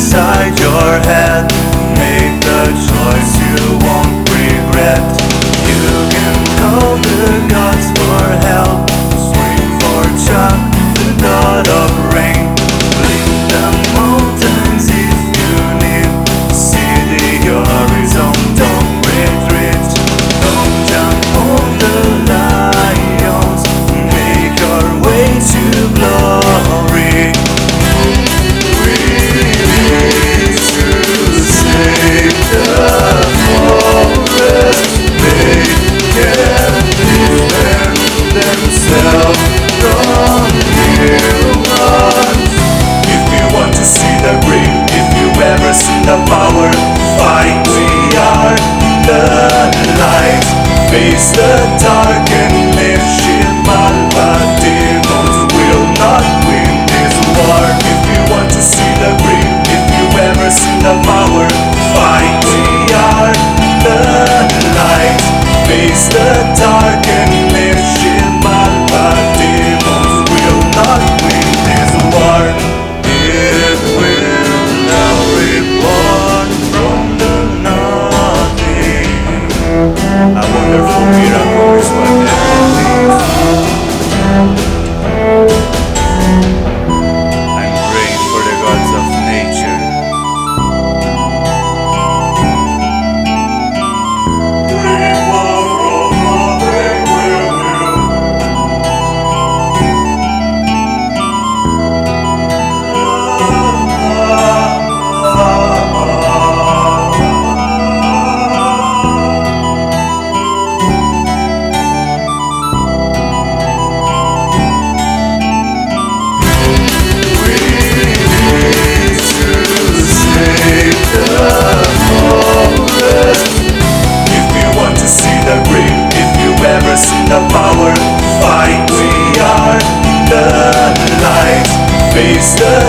inside your head. Make the choice you won't regret. You can call the gods for help. Swing for Chuck, the god of rain. Blink the mountains if you need. See the horizon, don't retreat. Don't jump on the lions. Make your way to glory. We need to save the forest. They can defend themselves from humans. If you want to see the green, if you've ever seen the power, fight. We are the light. Face the dark and live shit, but demons will not win this war. If you want to see the green, if you've ever seen the power, fight. We are the light. Face the dark and live shit, but demons will not win this war. It will now reborn from the nothing. A wonderful miracle is what heaven needs. I'm praying for the gods of nature. The power, fight. We are the light. Face the